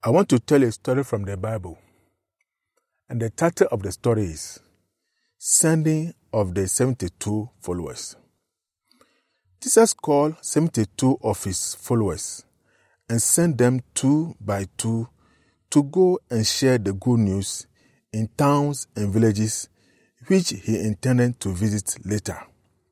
I want to tell a story from the Bible, and the title of the story is Sending of the 72 Followers. Jesus called 72 of his followers and sent them 2 by 2 to go and share the good news in towns and villages which he intended to visit later.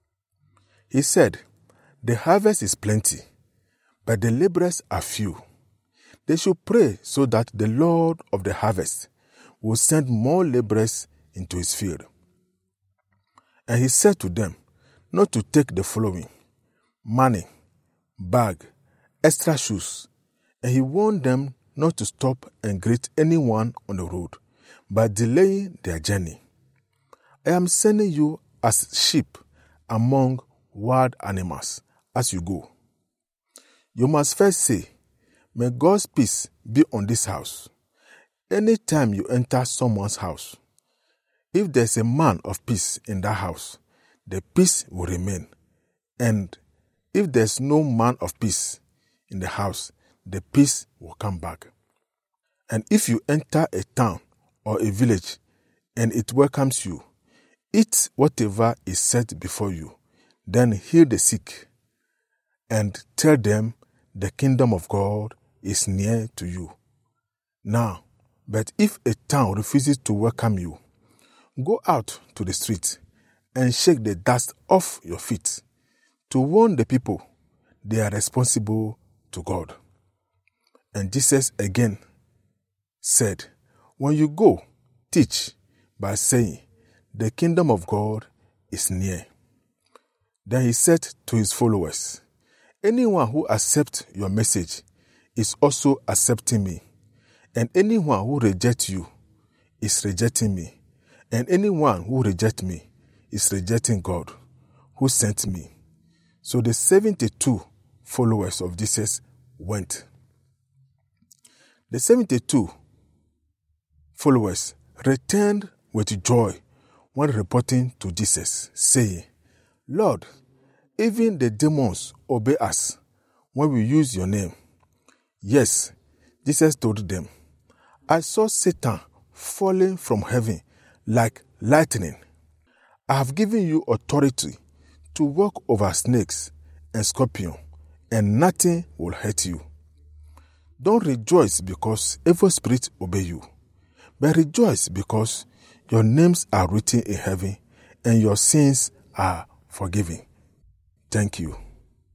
He said, "The harvest is plenty, but the laborers are few. They should pray so that the Lord of the harvest will send more laborers into his field." And he said to them not to take the following: money, bag, extra shoes, and he warned them not to stop and greet anyone on the road, but delaying their journey. "I am sending you as sheep among wild animals as you go. You must first say, 'May God's peace be on this house.' Anytime you enter someone's house, if there's a man of peace in that house, the peace will remain. And if there's no man of peace in the house, the peace will come back. And if you enter a town or a village and it welcomes you, eat whatever is set before you, then heal the sick and tell them the kingdom of God is near to you. Now, but if a town refuses to welcome you, go out to the street and shake the dust off your feet to warn the people they are responsible to God." And Jesus again said, "When you go, teach by saying, 'The kingdom of God is near.'" Then he said to his followers, "Anyone who accepts your message is also accepting me, and anyone who rejects you is rejecting me, and anyone who rejects me is rejecting God who sent me." So the 72 followers of Jesus went. The 72 followers returned with joy when reporting to Jesus, saying, "Lord, even the demons obey us when we use your name." "Yes," Jesus told them, "I saw Satan falling from heaven like lightning. I have given you authority to walk over snakes and scorpions, and nothing will hurt you. Don't rejoice because evil spirits obey you, but rejoice because your names are written in heaven and your sins are forgiven." Thank you.